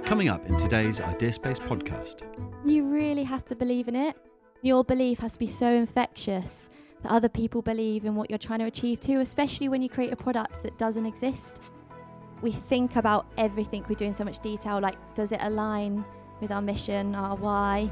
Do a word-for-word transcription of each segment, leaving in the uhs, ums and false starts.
Coming up in today's IdeaSpace podcast. You really have to believe in it. Your belief has to be so infectious that other people believe in what you're trying to achieve too, especially when you create a product that doesn't exist. We think about everything we do in so much detail, like does it align with our mission, our why?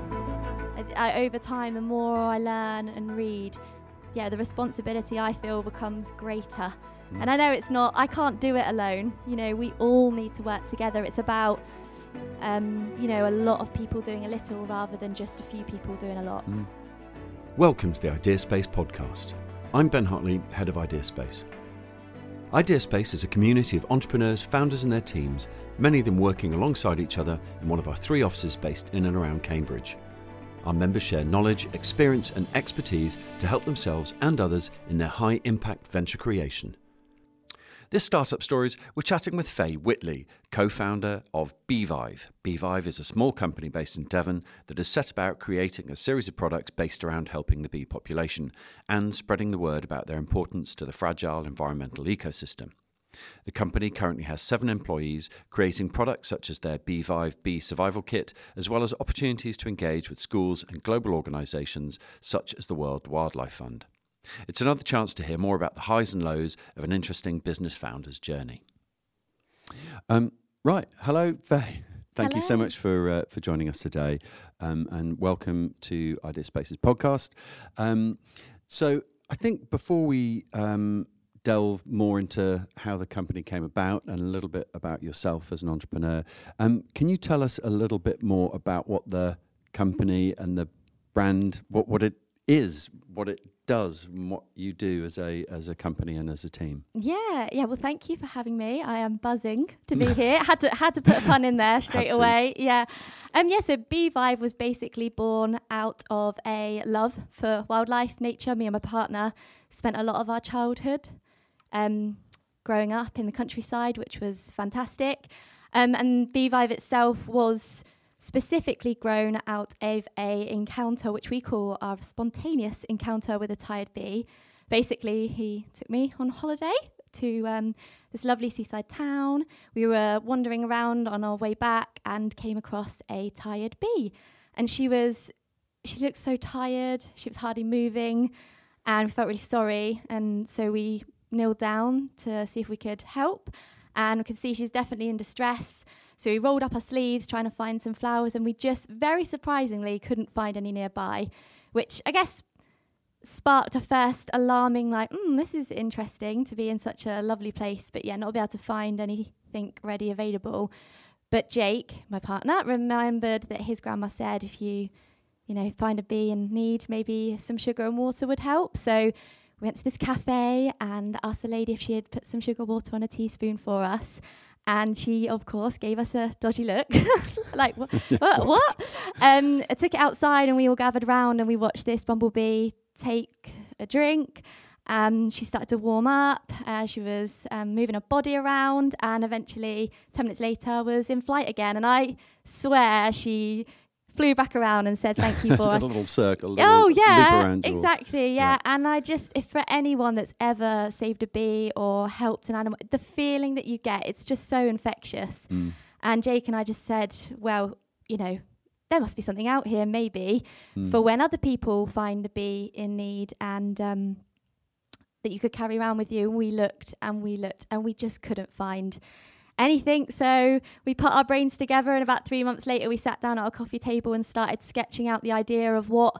I, I, over time, the more I learn and read, yeah, the responsibility I feel becomes greater. Mm. And I know it's not, I can't do it alone. You know, we all need to work together. It's about, um, you know, a lot of people doing a little rather than just a few people doing a lot. Mm. Welcome to the IdeaSpace podcast. I'm Ben Hartley, head of IdeaSpace. IdeaSpace is a community of entrepreneurs, founders and their teams, many of them working alongside each other in one of our three offices based in and around Cambridge. Our members share knowledge, experience and expertise to help themselves and others in their high-impact venture creation. This Startup Stories, we're chatting with Faye Whitley, co-founder of Beevive. Beevive is a small company based in Devon that has set about creating a series of products based around helping the bee population and spreading the word about their importance to the fragile environmental ecosystem. The company currently has seven employees, creating products such as their Beevive Bee Survival Kit, as well as opportunities to engage with schools and global organisations such as the World Wildlife Fund. It's another chance to hear more about the highs and lows of an interesting business founder's journey. Um, right, hello, Faye. Thank Hello. you so much for uh, for joining us today, um, and welcome to IdeaSpace's podcast. Um, so, I think before we um, delve more into how the company came about and a little bit about yourself as an entrepreneur, um, can you tell us a little bit more about what the company and the brand, what, what it is, what it does, and what you do as a as a company and as a team? Yeah, yeah. Well, thank you for having me. I am buzzing to be here. Had to had to put a pun in there straight away. Yeah, um, yeah. So Beevive was basically born out of a love for wildlife, nature. Me and my partner spent a lot of our childhood Um, growing up in the countryside, which was fantastic. Um, and Beevive itself was specifically grown out of a encounter, which we call our spontaneous encounter with a tired bee. Basically, he took me on holiday to um, this lovely seaside town. We were wandering around on our way back and came across a tired bee. And she was, she looked so tired. She was hardly moving and we felt really sorry. And so we kneel down to see if we could help, and we could see she's definitely in distress. So we rolled up our sleeves trying to find some flowers, and we just very surprisingly couldn't find any nearby, which I guess sparked a first alarming like, mm, this is interesting to be in such a lovely place, but yeah, not be able to find anything ready available. But Jake, my partner, remembered that his grandma said if you, you know, find a bee in need, maybe some sugar and water would help. So we went to this cafe and asked the lady if she had put some sugar water on a teaspoon for us. And she, of course, gave us a dodgy look. like, what? what? what? Um, I took it outside and we all gathered around and we watched this bumblebee take a drink. Um, she started to warm up. Uh, she was um, moving her body around, and eventually, ten minutes later, was in flight again. And I swear she flew back around and said thank you for us. A little circle. A little oh yeah, loop exactly. Yeah. yeah. And I just, if for anyone that's ever saved a bee or helped an animal, the feeling that you get, it's just so infectious. Mm. And Jake and I just said, well, you know, there must be something out here maybe mm. for when other people find a bee in need, and um, that you could carry around with you. And we looked and we looked and we just couldn't find anything. So we put our brains together, and about three months later we sat down at our coffee table and started sketching out the idea of what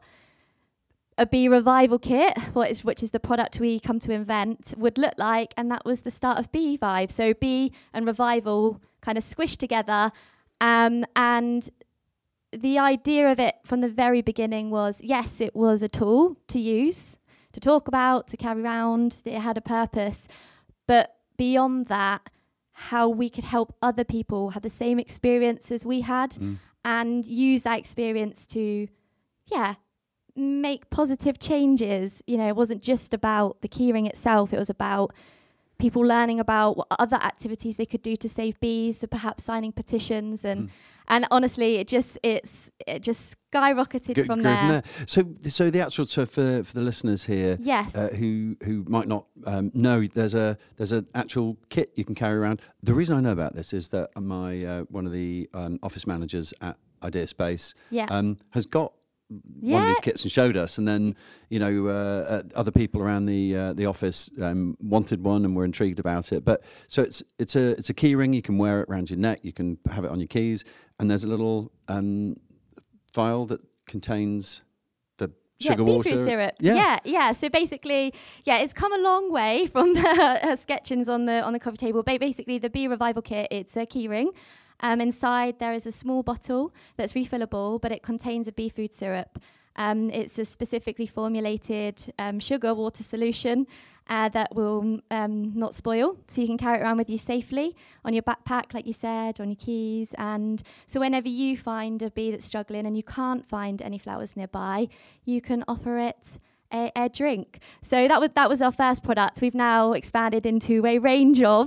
a bee revival kit, what is, which is the product we come to invent, would look like. And that was the start of Beevive. So bee and revival kind of squished together, um, and the idea of it from the very beginning was, yes, it was a tool to use, to talk about, to carry around. It had a purpose, but beyond that, how we could help other people have the same experience as we had, mm. and use that experience to, yeah, make positive changes. You know, it wasn't just about the keyring itself. It was about people learning about what other activities they could do to save bees, so perhaps signing petitions and. Mm. And honestly, it just it's it just skyrocketed Go, from, go there. from there. So, so the actual so for for the listeners here, yes, uh, who who might not um, know, there's a there's an actual kit you can carry around. The reason I know about this is that my uh, one of the um, office managers at Ideaspace yeah. um, has got. Yeah. One of these kits and showed us, and then you know uh, uh, other people around the uh, the office um, wanted one and were intrigued about it. But so it's it's a it's a key ring. You can wear it around your neck. You can have it on your keys, and there's a little um, vial that contains the sugar yeah, bee water food syrup. Yeah. yeah, yeah. So basically, yeah, it's come a long way from the uh, sketchings on the on the coffee table. But basically, the Bee Revival Kit, it's a key ring. Um, inside there is a small bottle that's refillable, but it contains a bee food syrup. Um, it's a specifically formulated um, sugar water solution uh, that will um, not spoil, so you can carry it around with you safely on your backpack, like you said, on your keys. And so whenever you find a bee that's struggling and you can't find any flowers nearby, you can offer it A, a drink. So that was that was our first product. We've now expanded into a range of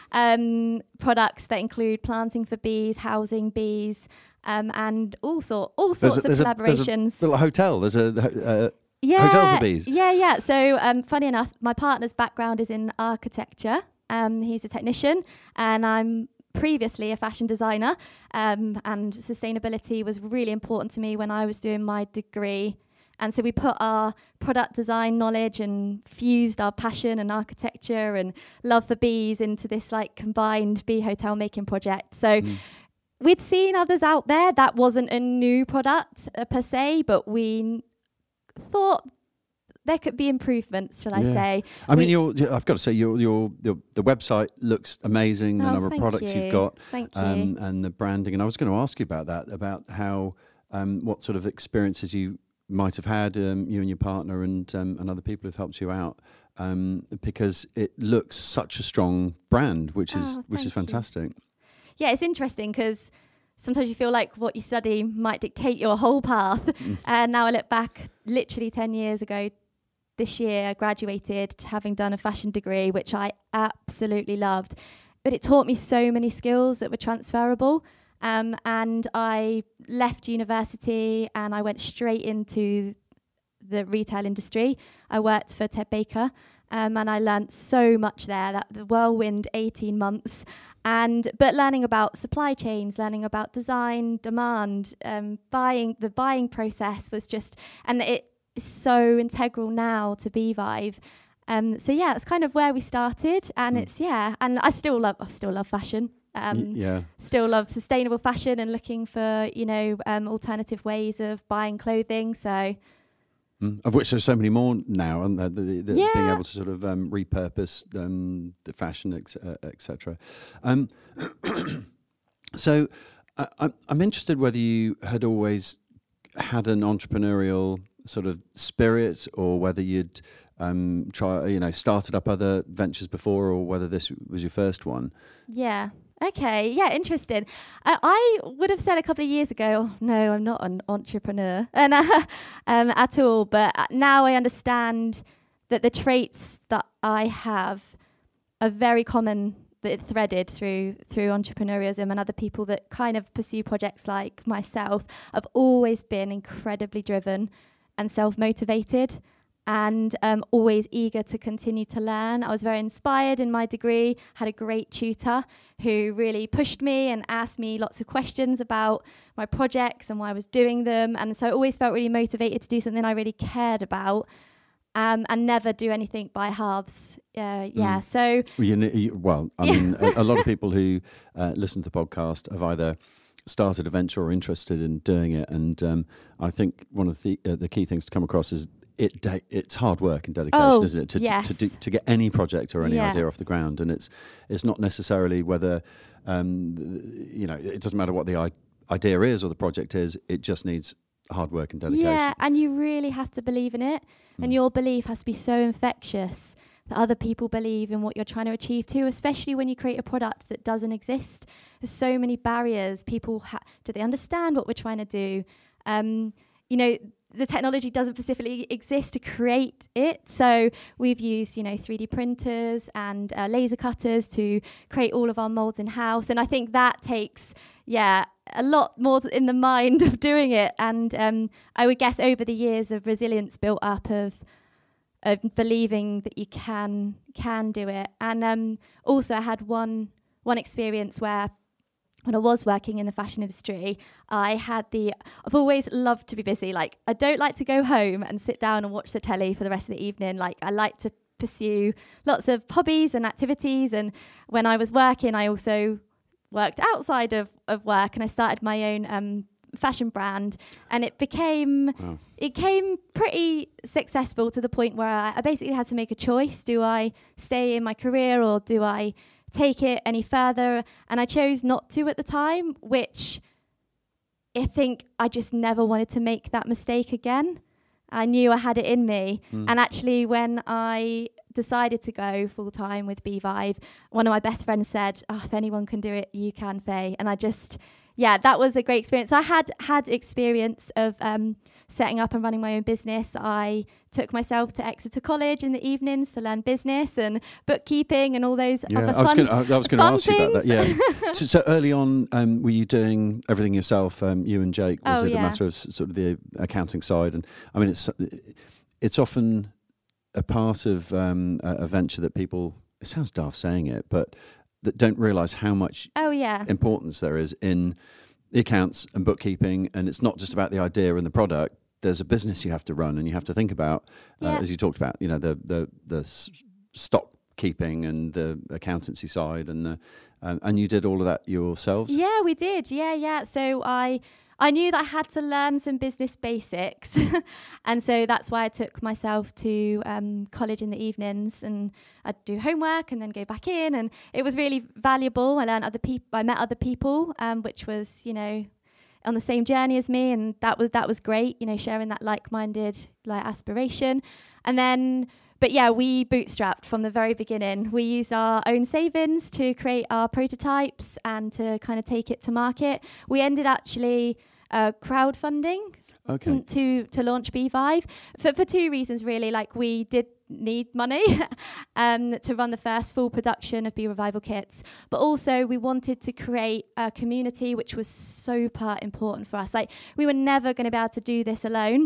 um, products that include planting for bees, housing bees, um, and all sort all sorts there's a, of there's collaborations. A, there's a little hotel. There's a uh, yeah, hotel for bees. Yeah, yeah. So um, funny enough, my partner's background is in architecture. Um, he's a technician, and I'm previously a fashion designer. Um, and sustainability was really important to me when I was doing my degree. And so we put our product design knowledge and fused our passion and architecture and love for bees into this like combined bee hotel making project. So mm. we'd seen others out there. That wasn't a new product uh, per se, but we n- thought there could be improvements, shall I yeah. say. I we mean, your, I've got to say, your, your your the website looks amazing, the oh, number of products you. you've got, thank you. Um, and the branding. And I was going to ask you about that, about how, um, what sort of experiences you might have had, um, you and your partner and um, and other people who've helped you out, um, because it looks such a strong brand, which is oh, which is fantastic. You. Yeah, it's interesting because sometimes you feel like what you study might dictate your whole path. Mm. And now I look back, literally ten years ago, this year I graduated having done a fashion degree, which I absolutely loved. But it taught me so many skills that were transferable. Um, and I left university and I went straight into the retail industry. I worked for Ted Baker um, and I learnt so much there, that the whirlwind eighteen months. And but learning about supply chains, learning about design, demand, um, buying, the buying process was just, and it is so integral now to BeeVive. Um, so yeah, that's kind of where we started, and mm. it's yeah, and I still love, I still love fashion. Um, y- yeah. Still love sustainable fashion and looking for, you know, um, alternative ways of buying clothing. So, mm. of which there's so many more now, and the, the, the yeah. being able to sort of um, repurpose um, the fashion, et cetera. Um, so, I, I'm I'm interested whether you had always had an entrepreneurial sort of spirit, or whether you'd um, try, you know, started up other ventures before, or whether this was your first one. Yeah. Okay, yeah, interesting. Uh, I would have said a couple of years ago, oh, no, I'm not an entrepreneur and uh, um, at all. But now I understand that the traits that I have are very common, that threaded through through entrepreneurialism, and other people that kind of pursue projects like myself have always been incredibly driven and self-motivated. And um, always eager to continue to learn. I was very inspired in my degree, had a great tutor who really pushed me and asked me lots of questions about my projects and why I was doing them. And so I always felt really motivated to do something I really cared about, um, and never do anything by halves. Uh, yeah, mm. so... Well, you, you, well I mean, a, a lot of people who uh, listen to the podcast have either started a venture or interested in doing it. And um, I think one of the, uh, the key things to come across is It de- it's hard work and dedication, oh, isn't it? To, yes. to, to, do, to get any project or any yeah. idea off the ground, and it's it's not necessarily whether um, you know, it doesn't matter what the I- idea is or the project is. It just needs hard work and dedication. Yeah, and you really have to believe in it, mm. and your belief has to be so infectious that other people believe in what you're trying to achieve too. Especially when you create a product that doesn't exist, there's so many barriers. People ha- do they understand what we're trying to do? Um, you know. the technology doesn't specifically exist to create it. So we've used, you know, three D printers and uh, laser cutters to create all of our molds in-house. And I think that takes, yeah, a lot more in the mind of doing it. And um, I would guess over the years of resilience built up of of believing that you can can do it. And um, also I had one one experience where when I was working in the fashion industry, I had the, I've always loved to be busy. Like, I don't like to go home and sit down and watch the telly for the rest of the evening. Like, I like to pursue lots of hobbies and activities. And when I was working, I also worked outside of, of work, and I started my own um, fashion brand. And it became, wow. it came pretty successful to the point where I, I basically had to make a choice. Do I stay in my career, or do I take it any further? And I chose not to at the time, which I think I just never wanted to make that mistake again. I knew I had it in me. Mm. And actually, when I decided to go full time with BeVive, one of my best friends said, oh, if anyone can do it, you can, Faye. And I just, yeah, that was a great experience. I had had experience of um, setting up and running my own business. I took myself to Exeter College in the evenings to learn business and bookkeeping and all those yeah, other I was fun gonna, I was going to ask things. you about that. Yeah. so, so early on, um, were you doing everything yourself? Um, you and Jake? Was oh, it yeah. a matter of sort of the accounting side? And I mean, it's it's often a part of um, a, a venture that people. It sounds daft saying it, but that don't realise how much oh, yeah. importance there is in the accounts and bookkeeping. And it's not just about the idea and the product. There's a business you have to run, and you have to think about, uh, yeah. as you talked about, you know, the the the s- stock keeping and the accountancy side, and the um, and you did all of that yourselves. Yeah, we did. Yeah, yeah. So I I knew that I had to learn some business basics, and so that's why I took myself to um, college in the evenings, and I'd do homework and then go back in, and it was really valuable. I learned other people. I met other people, um, which was, you know, on the same journey as me, and that was that was great, you know, sharing that like-minded like aspiration. And then, but yeah, we bootstrapped from the very beginning. We used our own savings to create our prototypes and to kind of take it to market. We ended actually uh, crowdfunding okay. to to launch BeVive for for two reasons really. Like, we did need money um, to run the first full production of Be Revival kits, but also we wanted to create a community, which was super important for us. Like, we were never going to be able to do this alone.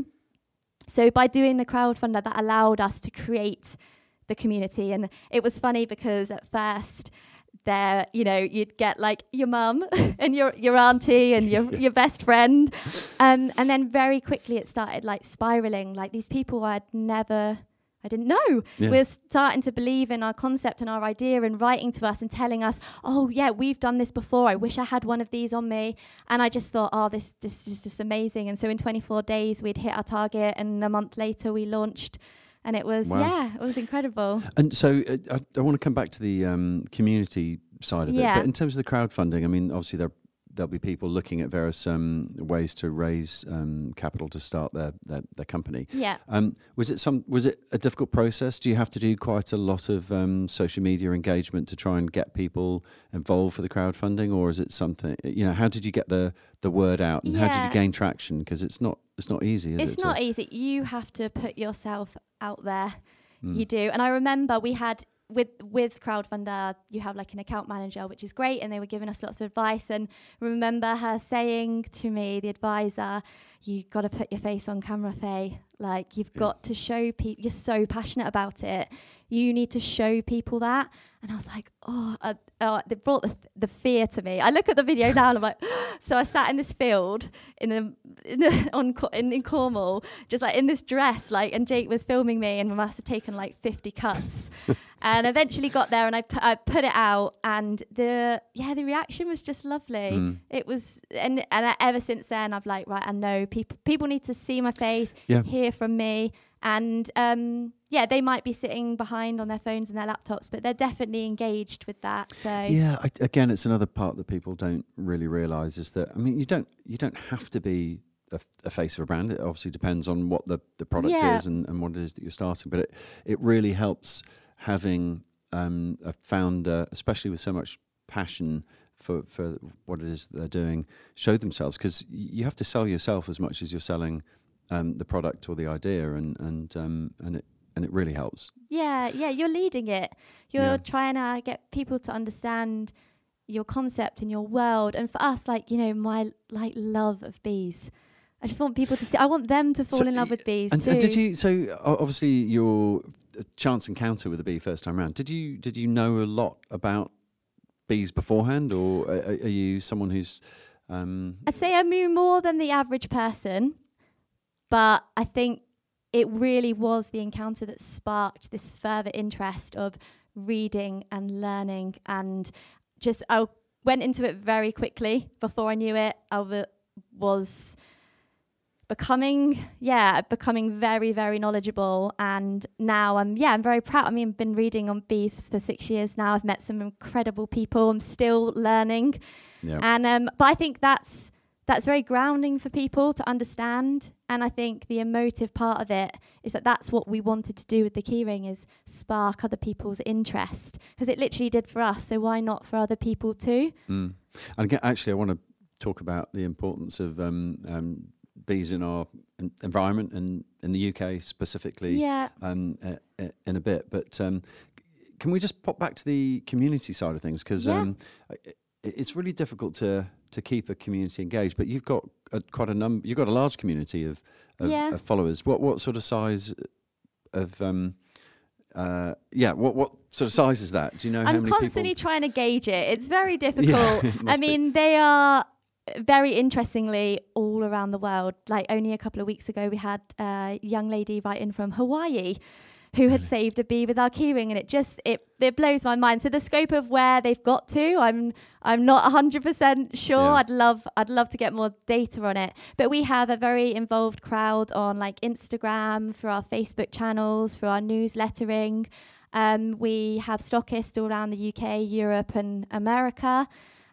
So by doing the crowdfunder, that allowed us to create the community. And it was funny because at first there, you know, you'd get like your mum and your your auntie and your your best friend, um, and then very quickly it started like spiraling. Like, these people I'd never I didn't know. Yeah. We're starting to believe in our concept and our idea, and writing to us and telling us, oh, yeah, we've done this before. I wish I had one of these on me. And I just thought, oh, this, this is just amazing. And so in twenty-four days, we'd hit our target, and a month later we launched. And it was, wow. yeah, it was incredible. And so uh, I, I want to come back to the um, community side of yeah. it. But in terms of the crowdfunding, I mean, obviously there there'll be people looking at various um, ways to raise um, capital to start their their, their company. Yeah. Um, was it some? Was it a difficult process? Do you have to do quite a lot of um, social media engagement to try and get people involved for the crowdfunding, or is it something? You know, how did you get the the word out, and yeah. how did you gain traction? Because it's not it's not easy. Is it's it? It's not easy. You have to put yourself out there. Mm. You do. And I remember we had. With with Crowdfunder, you have like an account manager, which is great, and they were giving us lots of advice. And remember her saying to me, the advisor, you got to put your face on camera, Faye. Like, you've yeah. got to show people, you're so passionate about it. You need to show people that. And I was like, oh, uh, oh they brought the, th- the fear to me. I look at the video now and I'm like, so I sat in this field in the, in, the on in, in Cornwall, just like in this dress, like, and Jake was filming me, and we must have taken like fifty cuts. And eventually got there, and I, pu- I put it out, and the yeah the reaction was just lovely. Mm. It was, and and I, ever since then I've like, right, I know people people need to see my face, yeah. hear from me, and um yeah they might be sitting behind on their phones and their laptops, but they're definitely engaged with that. So yeah, I, again, it's another part that people don't really realise is that I mean you don't you don't have to be a, a face of a brand. It obviously depends on what the the product yeah. is and, and what it is that you're starting, but it it really helps having um, a founder, especially with so much passion for, for what it is that they're doing, show themselves, because you have to sell yourself as much as you're selling um, the product or the idea, and and um, and it and it really helps. Yeah, yeah, you're leading it. You're Yeah. trying to get people to understand your concept and your world. And for us, like, you know, my like love of bees. I just want people to see. I want them to fall So in love with bees and, too. and did you? So o- obviously, your uh, chance encounter with a bee first time around. Did you? Did you know a lot about bees beforehand, or are, are you someone who's? Um, I'd say I knew more than the average person, but I think it really was the encounter that sparked this further interest of reading and learning, and just I went into it very quickly. Before I knew it, I w- was becoming, yeah, becoming very, very knowledgeable. And now I'm, yeah, I'm very proud. I mean, I've been reading on bees for six years now. I've met some incredible people. I'm still learning. yeah. And um, but I think that's that's very grounding for people to understand. And I think the emotive part of it is that that's what we wanted to do with the keyring, is spark other people's interest, because it literally did for us. So why not for other people too? Mm. And again, actually, I want to talk about the importance of um, um, bees in our en- environment and in the U K specifically Yeah. um, uh, uh, in a bit. But um, c- can we just pop back to the community side of things? Because Yeah. um, i- it's really difficult to to keep a community engaged. But you've got a, quite a number. You've got a large community of of, Yeah. of followers. What what sort of size of um, uh, yeah? What what sort of size is that? Do you know how I'm many constantly people? trying to gauge it. It's very difficult. it I must be. mean, they are very interestingly all around the world. Like only a couple of weeks ago, we had a young lady write in from Hawaii who had saved a bee with our keyring, and it just it it blows my mind. So the scope of where they've got to, I'm I'm not one hundred percent sure. Yeah. I'd love I'd love to get more data on it. But we have a very involved crowd on like Instagram, through our Facebook channels, through our newslettering. Um, we have stockists all around the U K, Europe, and America.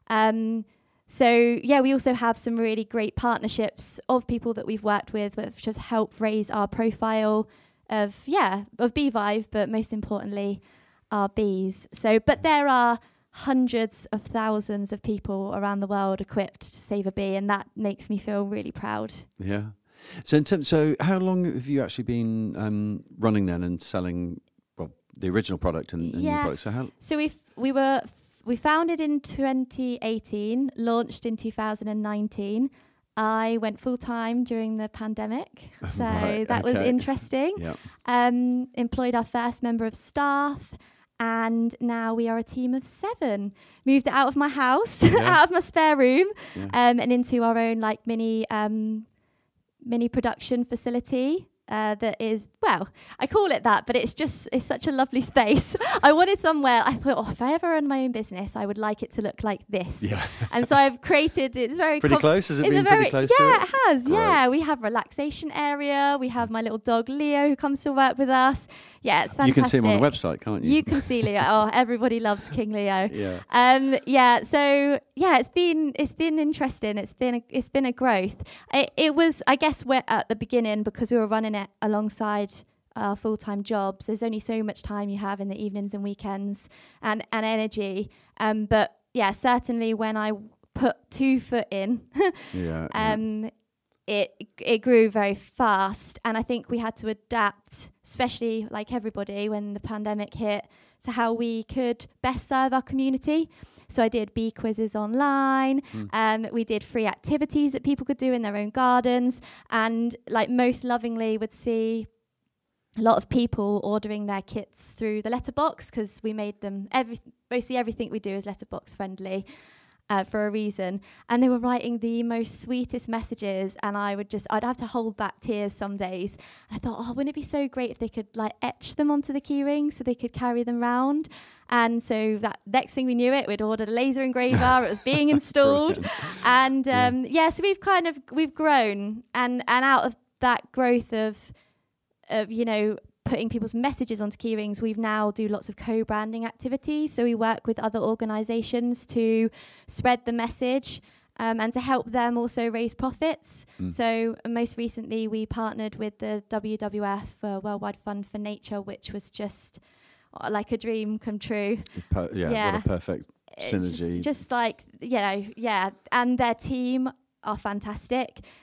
Um, so yeah, we also have some really great partnerships of people that we've worked with, which just help raise our profile of yeah of BeeVive, but most importantly, our bees. So, but there are hundreds of thousands of people around the world equipped to save a bee, and that makes me feel really proud. Yeah. So in terms, so how long have you actually been um, running then and selling well the original product and, and new Yeah. products? So how? So we we were we founded in twenty eighteen, launched in two thousand nineteen. I went full time during the pandemic, so Right, that was okay. interesting. Yeah. Um, employed our first member of staff, and now we are a team of seven. Moved out of my house, Yeah. out of my spare room, Yeah. um, and into our own like mini um, mini production facility. Uh, that is, well, I call it that, but it's just, it's such a lovely space. I wanted somewhere, I thought, oh, if I ever run my own business, I would like it to look like this. Yeah. And so I've created, it's very Pretty com- close? Has it it's been a very, pretty close yeah, to it? it has. Great. Yeah, we have relaxation area. We have my little dog Leo who comes to work with us. Yeah, it's fantastic. You can see him on the website, can't you? You can see Leo. Oh, everybody loves King Leo. Yeah. Um, yeah. So yeah, it's been it's been interesting. It's been a, it's been a growth. It, it was, I guess, we're at the beginning because we were running it alongside our full time jobs. There's only so much time you have in the evenings and weekends and and energy. Um, but yeah, certainly when I put two foot in, Yeah. um, it it grew very fast, and I think we had to adapt, especially like everybody when the pandemic hit, to how we could best serve our community. So I did bee quizzes online. Mm. Um, we did free activities that people could do in their own gardens, and like most lovingly would see a lot of people ordering their kits through the letterbox because we made them every basically everything we do is letterbox friendly. Uh, for a reason, and they were writing the most sweetest messages, and I would just I'd have to hold back tears some days. And I thought, oh, wouldn't it be so great if they could like etch them onto the keyring so they could carry them round? And so that next thing we knew it, we'd ordered a laser engraver. It was being installed, Brilliant. and um, yeah. yeah, so we've kind of we've grown, and and out of that growth of of you know. putting people's messages onto keyrings, we've now do lots of co-branding activities. So we work with other organisations to spread the message um, and to help them also raise profits. Mm. So uh, most recently we partnered with the W W F, uh, Worldwide Fund for Nature, which was just uh, like a dream come true. Per- yeah, Yeah. What a perfect It's synergy. Just, just like, you know, yeah. And their team are fantastic.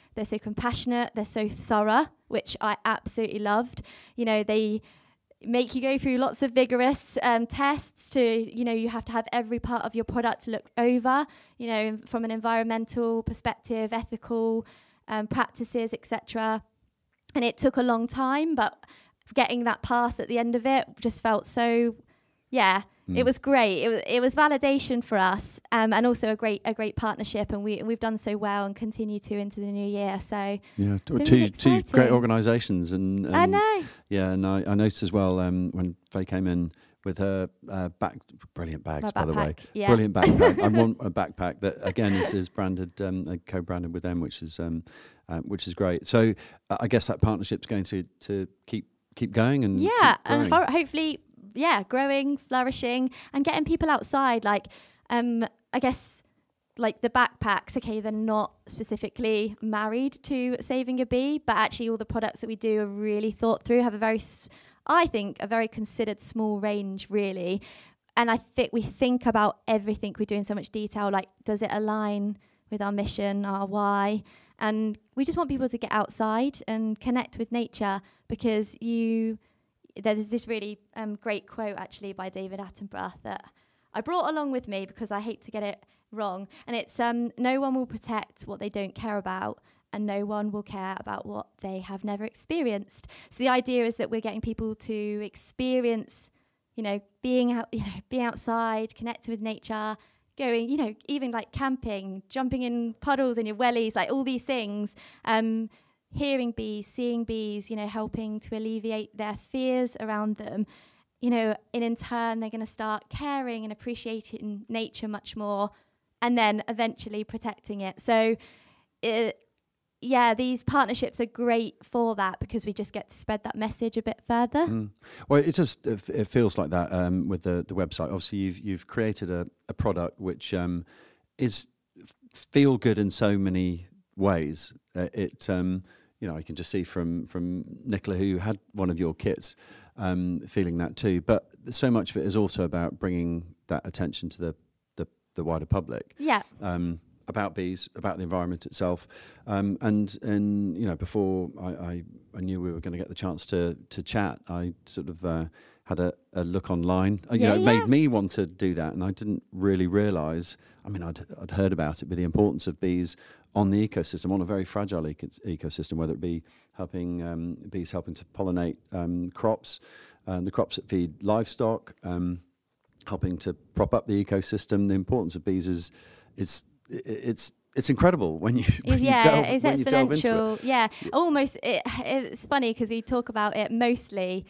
they're so compassionate, they're so thorough, which I absolutely loved. You know, they make you go through lots of vigorous um, tests to, you know, you have to have every part of your product looked over, you know, from an environmental perspective, ethical um, practices, et cetera. And it took a long time, but getting that pass at the end of it just felt so, yeah, mm. it was great. It was it was validation for us, um, and also a great a great partnership. And we we've done so well and continue to into the new year. So yeah, two really two great organisations, and, and I know. Yeah, and I, I noticed as well um, when Faye came in with her uh, back, brilliant bags, My by backpack, the way, yeah. brilliant backpack. I want a backpack that again is, is branded, um, uh, co-branded with them, which is um, uh, which is great. So uh, I guess that partnership's going to to keep keep going and yeah, keep growing. and ho- hopefully, yeah, growing, flourishing, and getting people outside. Like, um, I guess. Like the backpacks, okay, they're not specifically married to saving a bee, but actually all the products that we do are really thought through, have a very, I think, a very considered small range, really. And I think we think about everything we do in so much detail, like does it align with our mission, our why? And we just want people to get outside and connect with nature, because you, there's this really um, great quote actually by David Attenborough that I brought along with me because I hate to get it wrong, and it's um no one will protect what they don't care about, and no one will care about what they have never experienced. So the idea is that we're getting people to experience, you know, being out, you know, being outside, connecting with nature, going, you know, even like camping, jumping in puddles in your wellies, like all these things, um hearing bees, seeing bees, you know, helping to alleviate their fears around them. You know, and in turn they're going to start caring and appreciating nature much more, and then eventually protecting it. So, it, yeah, these partnerships are great for that, because we just get to spread that message a bit further. Mm. Well, it just it feels like that um, with the, the website. Obviously, you've you've created a, a product which um, is feel good in so many ways. Uh, it um, you know, I can just see from from Nicola, who had one of your kits, um, feeling that too. But so much of it is also about bringing that attention to the the wider public, yeah, um, about bees, about the environment itself, um, and and you know, before I, I, I knew we were going to get the chance to to chat, I sort of uh, had a, a look online. Uh, you yeah, know, it yeah. made me want to do that, and I didn't really realise. I mean, I'd I'd heard about it, but the importance of bees on the ecosystem, on a very fragile eco- ecosystem, whether it be helping um, bees helping to pollinate um, crops, um, the crops that feed livestock. Um, helping to prop up the ecosystem. The importance of bees is, is it's it's incredible when you, when yeah, you delve, it's when you delve into exponential. it. Yeah, almost. It, it's funny because we talk about it mostly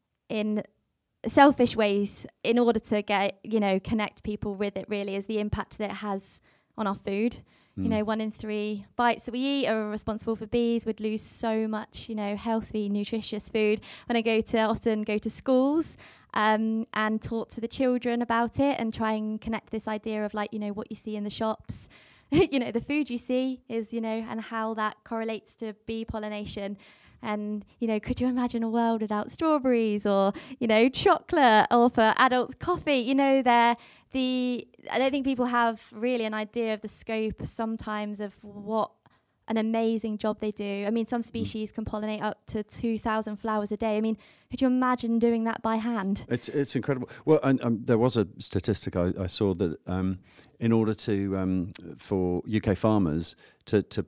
in selfish ways in order to get, you know, connect people with it. Really, is the impact that it has on our food. Mm. You know, one in three bites that we eat are responsible for bees. We'd lose so much, you know, healthy, nutritious food. When I go to often go to schools. Um, and talk to the children about it and try and connect this idea of, like, you know, what you see in the shops, you know, the food you see is, you know, and how that correlates to bee pollination. And, you know, could you imagine a world without strawberries or, you know, chocolate, or for adults, coffee? You know, they're the, I don't think people have really an idea of the scope sometimes of what an amazing job they do. I mean, some species can pollinate up to two thousand flowers a day. I mean, could you imagine doing that by hand? It's it's incredible. Well, and um, there was a statistic I, I saw that um, in order to um, for U K farmers to to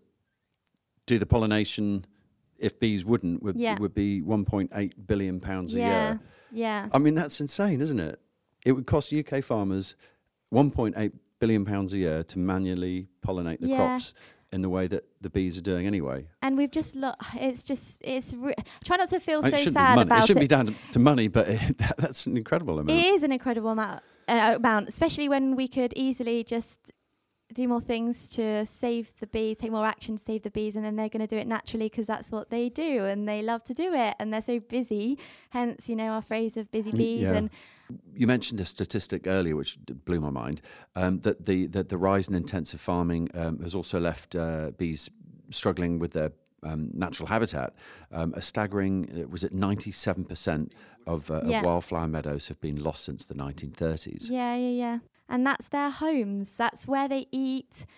do the pollination, if bees wouldn't, would yeah. would be one point eight billion pounds a yeah. year. Yeah. I mean, that's insane, isn't it? It would cost U K farmers one point eight billion pounds a year to manually pollinate the yeah. crops in the way that the bees are doing anyway. And we've just look, it's just, it's, re- try not to feel I mean, so it sad about it. It shouldn't be down to, to money, but it, that, that's an incredible amount. It is an incredible amount, uh, amount, especially when we could easily just do more things to save the bees, take more action to save the bees, and then they're going to do it naturally because that's what they do and they love to do it and they're so busy. Hence, you know, our phrase of busy bees. Yeah. And you mentioned a statistic earlier, which blew my mind, um, that the that the rise in intensive farming um, has also left uh, bees struggling with their um, natural habitat. Um, a staggering, uh, was it ninety-seven percent of, uh, yeah. of wildflower meadows have been lost since the nineteen thirties. Yeah, yeah, yeah. And that's their homes. That's where they eat.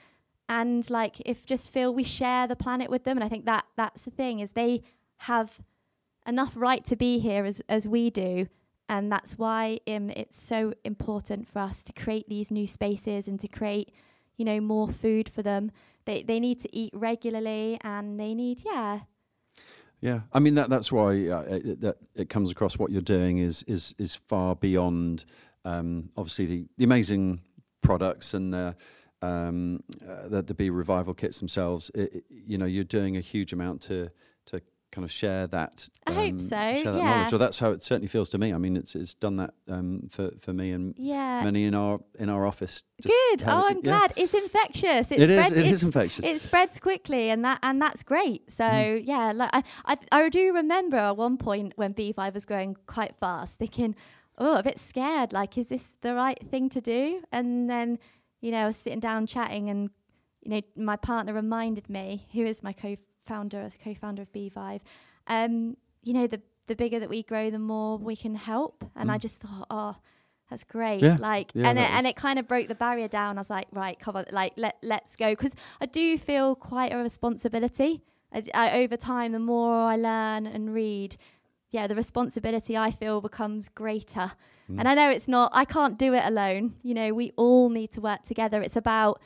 and like if just feel we share the planet with them. And I think that that's the thing, is they have enough right to be here as as we do. And that's why um, it's so important for us to create these new spaces and to create, you know, more food for them. They they need to eat regularly, and they need, yeah. Yeah, I mean that that's why uh, it, that it comes across what you're doing is is is far beyond um, obviously the, the amazing products and the um, uh, the, the Bee Revival kits themselves. It, it, you know, you're doing a huge amount to to kind of share that. I um, hope so. Share that yeah. knowledge. Or that's how it certainly feels to me. I mean, it's it's done that um, for for me and yeah. many in our in our office. Just Good. Oh, I'm yeah. glad. It's infectious. It, It is. spreads, It it's, is infectious. It spreads quickly, and that and that's great. So Mm. yeah, like I, I I do remember at one point when Bee Vive was growing quite fast, thinking, oh, a bit scared. Like, is this the right thing to do? And then, you know, I was sitting down chatting, and you know, my partner reminded me, who is my co-founder, co-founder of Bee Vive. Um, you know, the the bigger that we grow, the more we can help. And Mm. I just thought, oh, that's great. Yeah. Like, Yeah, and it, that and is- it kind of broke the barrier down. I was like, right, come on, like let let's go, because I do feel quite a responsibility. I, I, over time, the more I learn and read, yeah, the responsibility I feel becomes greater. Mm. And I know it's not. I can't do it alone. You know, we all need to work together. It's about,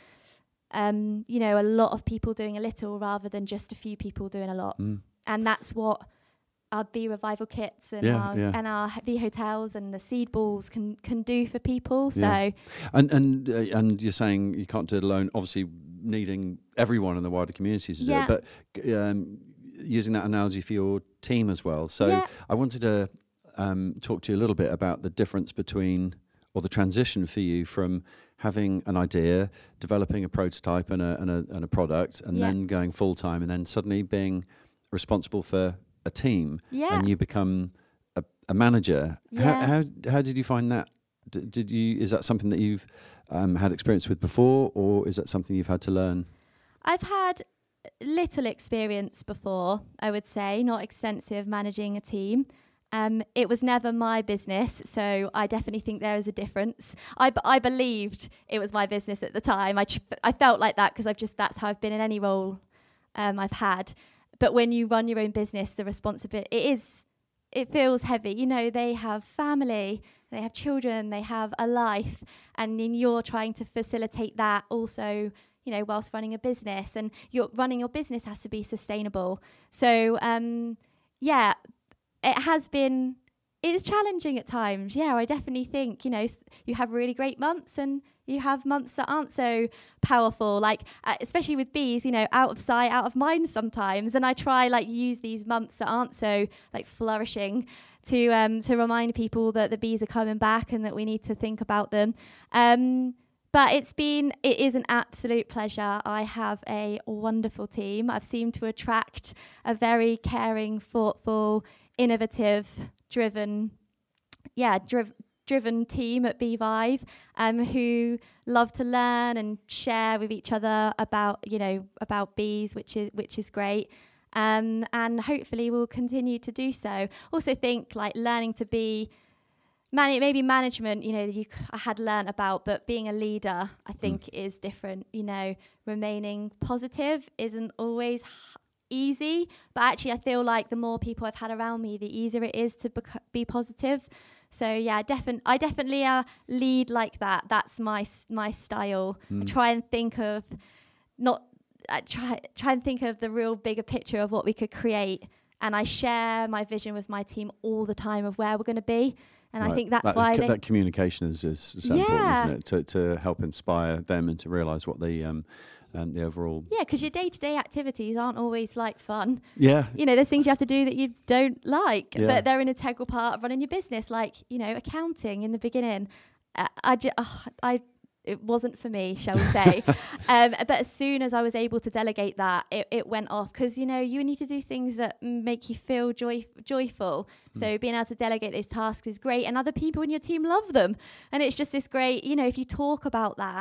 um, you know, a lot of people doing a little rather than just a few people doing a lot. Mm. And that's what our Bee Revival kits and Yeah, our yeah. and our Bee hotels and the seed balls can can do for people. So Yeah. And and uh, and you're saying you can't do it alone. Obviously, needing everyone in the wider community to Yeah. do it, but um, using that analogy for your team as well. So Yeah. I wanted to um, talk to you a little bit about the difference between, or the transition for you from having an idea, developing a prototype and a and a, and a product, and Yeah. then going full time, and then suddenly being responsible for a team, yeah, and you become a, a manager. Yeah. How, how how did you find that? D- did you is that something that you've um, had experience with before, or is that something you've had to learn? I've had little experience before, I would say, not extensive managing a team. Um, it was never my business, so I definitely think there is a difference. I, b- I believed it was my business at the time. I, ch- I felt like that because I've just that's how I've been in any role um, I've had. But when you run your own business, the responsibility, it is, it feels heavy. You know, they have family, they have children, they have a life, and then you're trying to facilitate that also, you know, whilst running a business, and you're running your business has to be sustainable. So, um, yeah, it has been, it is challenging at times. Yeah, I definitely think, you know, s- you have really great months and you have months that aren't so powerful, like, uh, especially with bees, you know, out of sight, out of mind sometimes. And I try like use these months that aren't so like flourishing to um, to remind people that the bees are coming back and that we need to think about them. Um, but it's been, it is an absolute pleasure. I have a wonderful team. I've seemed to attract a very caring, thoughtful, innovative, driven, yeah, driv- driven team at Bee Vive, um, who love to learn and share with each other about, you know, about bees, which is which is great. Um, and hopefully we'll continue to do so. Also think like learning to be, man- maybe management, you know, you c- I had learnt about, but being a leader, I think mm. is different. You know, remaining positive isn't always h- easy, but actually I feel like the more people I've had around me, the easier it is to bec- be positive. So yeah, defin- I definitely uh, lead like that. That's my s- my style. Mm. I try and think of not. I try try and think of the real bigger picture of what we could create, and I share my vision with my team all the time of where we're going to be. And right. I think that's that, why c- they that communication is, is so yeah. important, isn't it? To to help inspire them and to realise what the um, um the overall yeah, because your day to day activities aren't always like fun. Yeah, you know, there's things you have to do that you don't like, yeah. but they're an integral part of running your business. Like, you know, accounting in the beginning, uh, I ju- oh, I. It wasn't for me, shall we say. um, but as soon as I was able to delegate that, it, it went off. Because, you know, you need to do things that make you feel joy, joyful. Mm. So being able to delegate those tasks is great. And other people in your team love them. And it's just this great, you know, if you talk about that,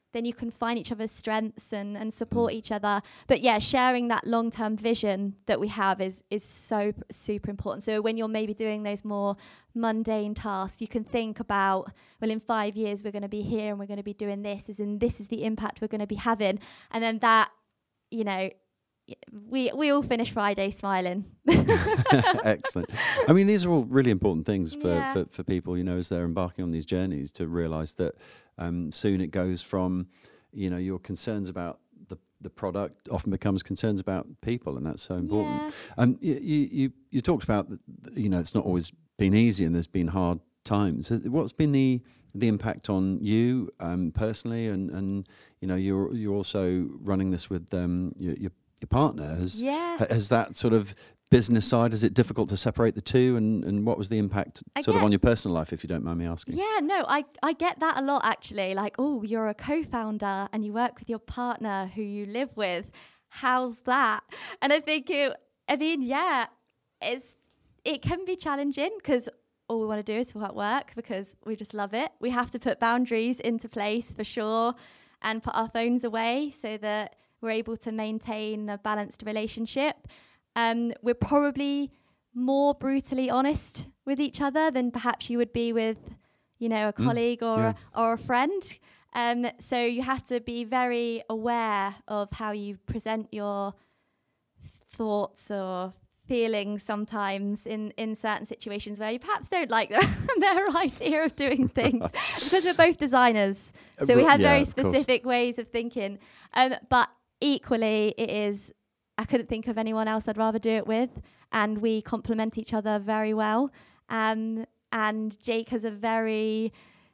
then you can find each other's strengths and, and support each other. But yeah, sharing that long-term vision that we have is is so super important. So when you're maybe doing those more mundane tasks, you can think about, well, in five years we're going to be here and we're going to be doing this, as in this is the impact we're going to be having. And then that, you know, we we all finish Friday smiling. Excellent. I mean, these are all really important things for, Yeah. for, for people, you know, as they're embarking on these journeys, to realise that um, soon it goes from, you know, your concerns about the, the product often becomes concerns about people, and that's so important. Yeah. Um, you, you, you, you talked about, that, you know, it's not always been easy and there's been hard times. What's been the the impact on you um, personally, and, and, you know, you're you're also running this with um, your, your your partner. Has, Yeah. has that sort of business side, is it difficult to separate the two, and, and what was the impact I sort of get- on your personal life, if you don't mind me asking? Yeah, no, I, I get that a lot actually. Like, oh, you're a co-founder and you work with your partner who you live with. How's that? And I think it, I mean, yeah, it's it can be challenging because all we want to do is talk work because we just love it. We have to put boundaries into place for sure and put our phones away so that we're able to maintain a balanced relationship. Um, we're probably more brutally honest with each other than perhaps you would be with, you know, a colleague or yeah. or a friend. Um, so you have to be very aware of how you present your thoughts or feelings sometimes in, in certain situations where you perhaps don't like their, their idea of doing things because we're both designers. So we have Yeah, very of course. specific ways of thinking. Um, but equally, it is, I couldn't think of anyone else I'd rather do it with. And we complement each other very well. Um, and Jake has a very...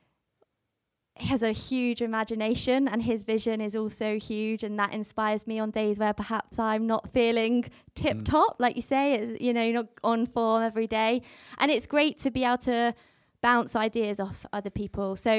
he has a huge imagination and his vision is also huge, and that inspires me on days where perhaps I'm not feeling tip Mm. top, like you say, it's, you know, you're not on form every day. And it's great to be able to bounce ideas off other people. So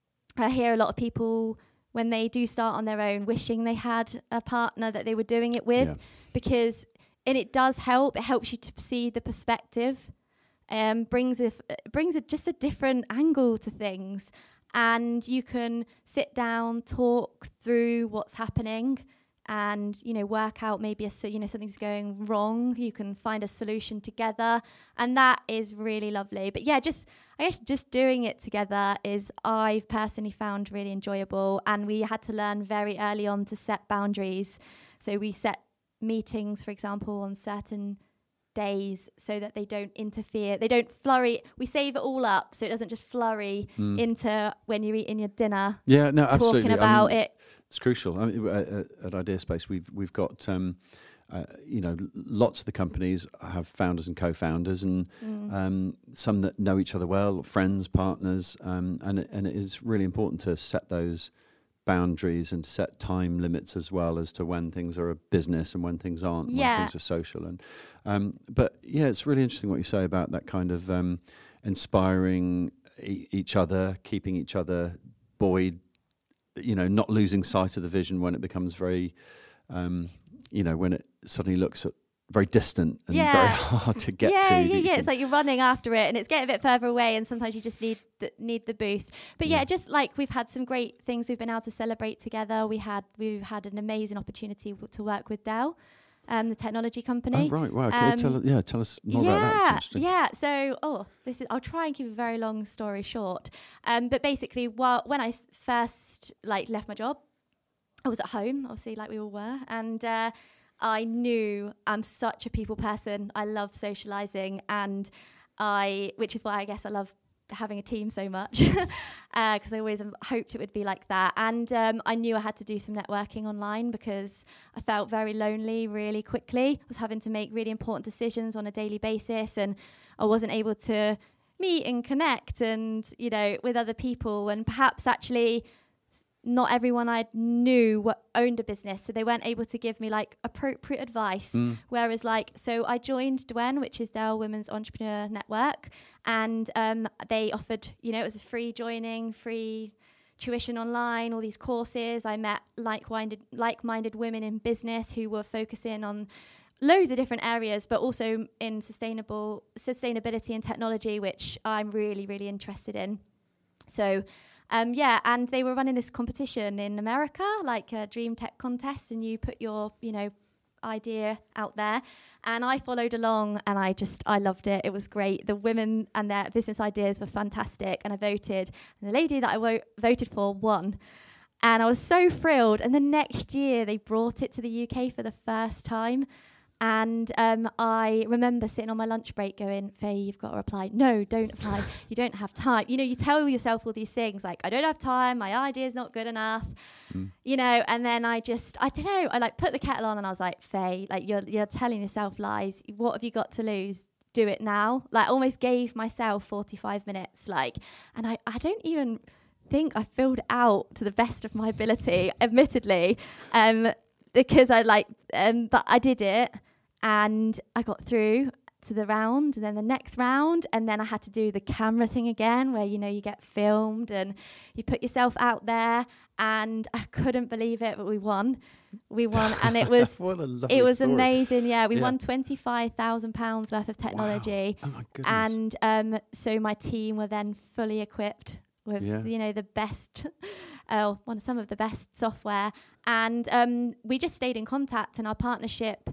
I hear a lot of people when they do start on their own wishing they had a partner that they were doing it with, Yeah. because, and it does help. It helps you to see the perspective, um, brings a, brings a, just a different angle to things. And you can sit down, talk through what's happening, and, you know, work out maybe a, so, you know, something's going wrong. You can find a solution together, and that is really lovely. But yeah, just I guess just doing it together is, I've personally found really enjoyable. And we had to learn very early on to set boundaries. So we set meetings, for example, on certain days so that they don't interfere, they don't flurry, we save it all up so it doesn't just flurry Mm. into when you're eating your dinner, Yeah, no, absolutely. talking I about mean, it. It's crucial. I mean, at, at IdeaSpace, we've we've got um, uh, you know, lots of the companies have founders and co-founders, and Mm. um, some that know each other well, friends, partners, um, and it, and it is really important to set those boundaries and set time limits as well as to when things are a business and when things aren't, Yeah. when things are social. And um, but yeah, it's really interesting what you say about that kind of um, inspiring e- each other, keeping each other buoyed, you know, not losing sight of the vision when it becomes very, um, you know, when it suddenly looks at very distant and Yeah. very hard to get yeah, to. yeah, that you yeah. can- It's like you're running after it, and it's getting a bit further away, and sometimes you just need the, need the boost. But yeah. Yeah. just like we've had some great things we've been able to celebrate together. We had we've had an amazing opportunity w- to work with Dell, um, the technology company. Oh, right. Wow. Okay. Um, tell, yeah, tell us more yeah, about that. It's interesting. yeah. So, oh, this is. I'll try and keep a very long story short. Um, but basically, while when I s- first like left my job, I was at home, obviously, like we all were, and uh, I knew I'm such a people person. I love socializing, and I, which is why I guess I love having a team so much, because uh, I always um, hoped it would be like that. And um, I knew I had to do some networking online because I felt very lonely really quickly. I was having to make really important decisions on a daily basis, and I wasn't able to meet and connect and, you know, with other people, and perhaps actually not everyone I knew what owned a business, so they weren't able to give me like appropriate advice. Mm. Whereas like, so I joined Dwen, which is Dell Women's Entrepreneur Network, and um, they offered, you know, it was a free joining, free tuition online, all these courses. I met like-minded, like-minded women in business who were focusing on loads of different areas, but also in sustainable sustainability and technology, which I'm really, really interested in. So Um, yeah, and they were running this competition in America, like a Dream Tech contest, and you put your, you know, idea out there. And I followed along, and I just, I loved it. It was great. The women and their business ideas were fantastic, and I voted. And the lady that I wo- voted for won. And I was so thrilled. And the next year, they brought it to the U K for the first time. And um, I remember sitting on my lunch break going, Faye, you've got to apply. No, don't apply. You don't have time. You know, you tell yourself all these things like, I don't have time. My idea's not good enough. Mm. You know, and then I just, I don't know. I like put the kettle on and I was like, Faye, like you're you're telling yourself lies. What have you got to lose? Do it now. Like almost gave myself forty-five minutes. Like, and I, I don't even think I filled it out to the best of my ability, admittedly, um, because I like, um, but I did it. And I got through to the round and then the next round. And then I had to do the camera thing again where, you know, you get filmed and you put yourself out there. And I couldn't believe it, but we won. We won. And it was what a lovely it was story. amazing. Yeah, we yeah. won twenty-five thousand pounds worth of technology. Wow. Oh, my goodness. And um, so my team were then fully equipped with, yeah. you know, the best, uh, one some of the best software. And um, we just stayed in contact, and our partnership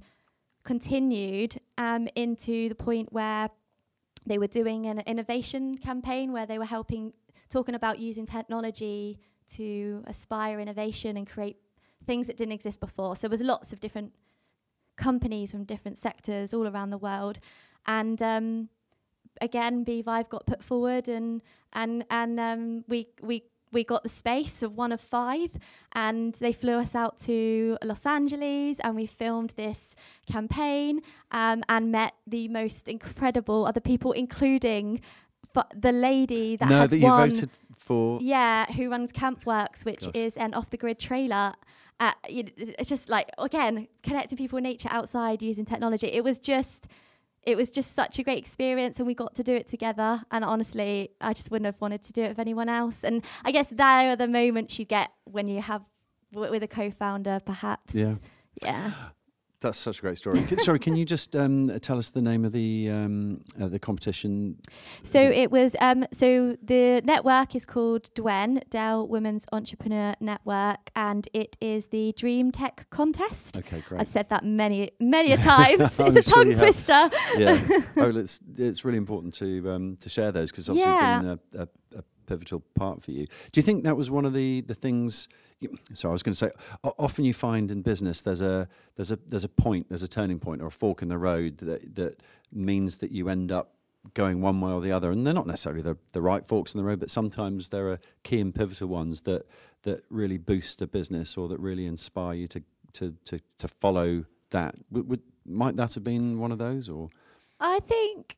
continued um, into the point where they were doing an innovation campaign where they were helping, talking about using technology to aspire innovation and create things that didn't exist before. So there was lots of different companies from different sectors all around the world. And um, again, B Vive got put forward, and and and um, we we we got the space of one of five, and they flew us out to Los Angeles, and we filmed this campaign um, and met the most incredible other people, including f- the lady that no, had that won, you voted for. Yeah, who runs Campworks, which Gosh. is an off-the-grid trailer. Uh, you know, it's just like, again, connecting people with nature outside using technology. It was just... It was just such a great experience, and we got to do it together. And honestly, I just wouldn't have wanted to do it with anyone else. And I guess there are the moments you get when you have w- with a co-founder, perhaps. Yeah. Yeah. That's such a great story. Can, sorry, can you just um, tell us the name of the um, uh, the competition? So it was. Um, so the network is called D W E N, Dell Women's Entrepreneur Network, and it is the Dream Tech Contest. Okay, great. I've said that many, many a times. It's a sure tongue twister. Yeah. Oh, it's it's really important to um, to share those, because obviously Yeah. it's been a, a, a pivotal part for you. Do you think that was one of the the things? You, sorry, I was going to say. O- often you find in business there's a there's a there's a point, there's a turning point or a fork in the road that that means that you end up going one way or the other, and they're not necessarily the the right forks in the road, but sometimes there are key and pivotal ones that that really boost a business or that really inspire you to to to, to follow that. Would, would might that have been one of those, or? I think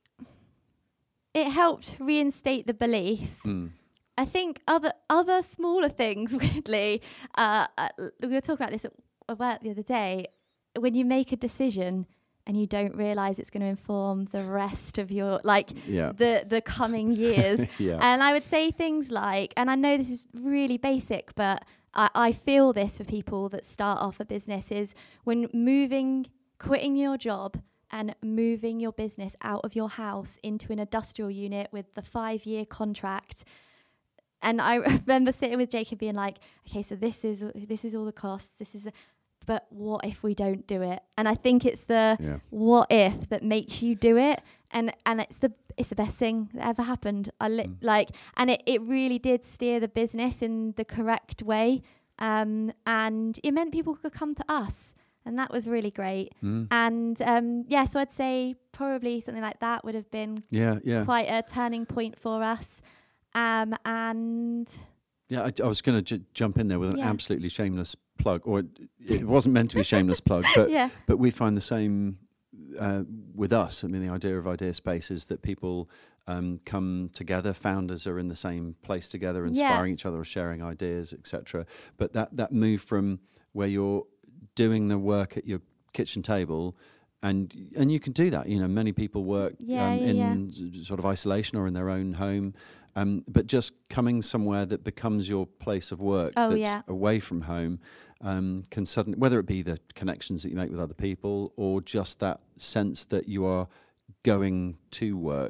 it helped reinstate the belief. Mm. I think other other smaller things, weirdly, uh, uh, we were talking about this at work the other day. When you make a decision and you don't realise it's going to inform the rest of your, like, Yeah. the the coming years. Yeah. And I would say things like, and I know this is really basic, but I, I feel this for people that start off a business, is when moving, quitting your job and moving your business out of your house into an industrial unit with the five-year contract. And I remember sitting with Jacob being like, okay, so this is this is all the costs. This is, the, but what if we don't do it? And I think it's the Yeah. what if that makes you do it. And and it's the it's the best thing that ever happened. I li- Mm. like, and it, it really did steer the business in the correct way. Um, and it meant people could come to us. And that was really great. Mm. And um, yeah, so I'd say probably something like that would have been Yeah, yeah. quite a turning point for us. Um, and Yeah, I, I was going to j- jump in there with an Yeah. absolutely shameless plug, or it, it wasn't meant to be a shameless plug, but yeah, but we find the same uh, with us. I mean, the idea of Idea Space is that people um, come together, founders are in the same place together, inspiring each other, or sharing ideas, et cetera. But that that move from where you're doing the work at your kitchen table. And and you can do that. You know, many people work Yeah, um, yeah, in yeah. sort of isolation or in their own home. Um, but just coming somewhere that becomes your place of work, Oh, that's yeah. away from home, um, can suddenly, whether it be the connections that you make with other people or just that sense that you are going to work,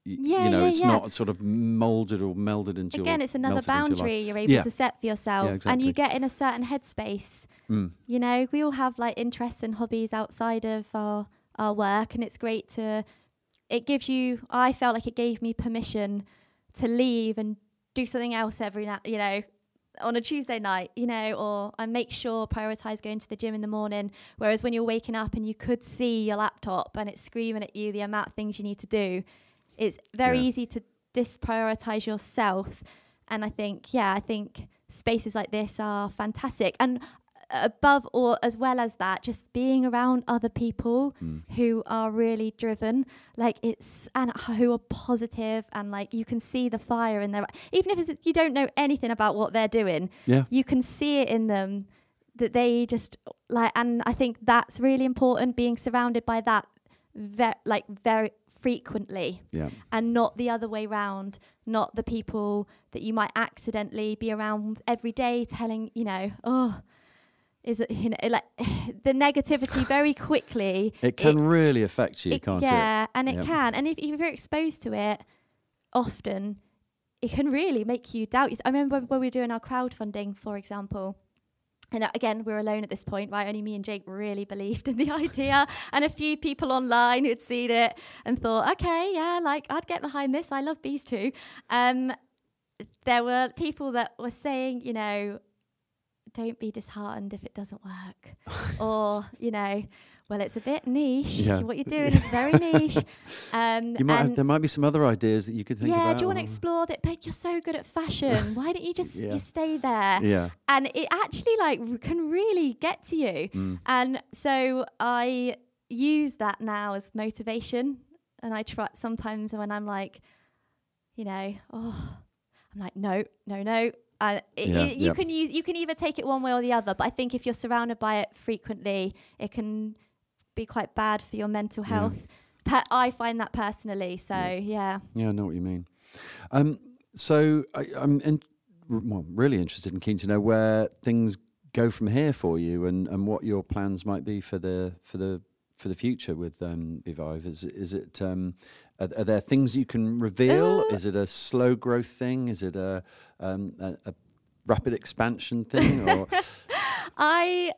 y- Yeah, you know, yeah, it's yeah. not sort of molded or melded into Again, your it's another melted into your life. boundary you're able Yeah. to set for yourself, Yeah, and exactly. you get in a certain headspace. Mm. You know, we all have like interests and hobbies outside of our our work, and it's great to. It gives you. I felt like it gave me permission to leave and do something else every night. You know, on a Tuesday night. You know, or I make sure prioritize going to the gym in the morning. Whereas when you're waking up and you could see your laptop and it's screaming at you the amount of things you need to do, it's very Yeah. easy to disprioritize yourself. And I think, yeah, I think spaces like this are fantastic. And above all, as well as that, just being around other people Mm. who are really driven, like it's, and who are positive, and like you can see the fire in their, even if it's, you don't know anything about what they're doing, Yeah. you can see it in them that they just like, and I think that's really important, being surrounded by that, ve- like very frequently, Yeah. and not the other way round, not the people that you might accidentally be around every day telling, you know, oh, is it, you know, like the negativity very quickly. It can really affect you, it, can't yeah, it? and it Yep. can. And if, if you're exposed to it often, it can really make you doubt. I remember when we were doing our crowdfunding, for example, and uh, again, we're alone at this point, right? Only me and Jake really believed in the idea, and a few people online who'd seen it and thought, okay, yeah, like I'd get behind this. I love bees too. Um, there were people that were saying, you know, don't be disheartened if it doesn't work. Or, you know, well, it's a bit niche. Yeah. What you're doing is very niche. Um, You might have, and there might be some other ideas that you could think yeah, about. do you want to or- explore that? But you're so good at fashion. Why don't you just Yeah. you stay there? Yeah. And it actually like r- can really get to you. Mm. And so I use that now as motivation. And I try sometimes when I'm like, you know, oh, I'm like, no, no, no. Uh, it, Yeah, it, you yeah. can use you can either take it one way or the other. But I think if you're surrounded by it frequently, it can be quite bad for your mental Yeah. health. Per- I find that personally. So Yeah. yeah. Yeah, I know what you mean. Um, so I, I'm in, r- well, really interested and keen to know where things go from here for you, and, and what your plans might be for the for the for the future with um, Bevive. Is is it um, are, are there things you can reveal? Uh, Is it a slow growth thing? Is it a um, a, a rapid expansion thing? Or I,